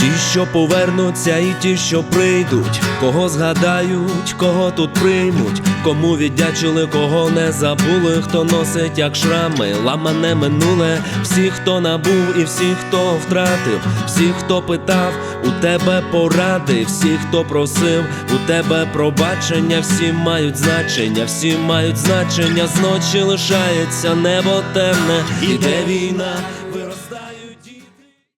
Ті, що повернуться, і ті, що прийдуть, кого згадають, кого тут приймуть, кому віддячили, кого не забули, хто носить як шрами ламане минуле. Всі, хто набув, і всі, хто втратив, всі, хто питав у тебе поради, всі, хто просив у тебе пробачення, всі мають значення, всі мають значення. Зночі лишається небо темне, іде війна,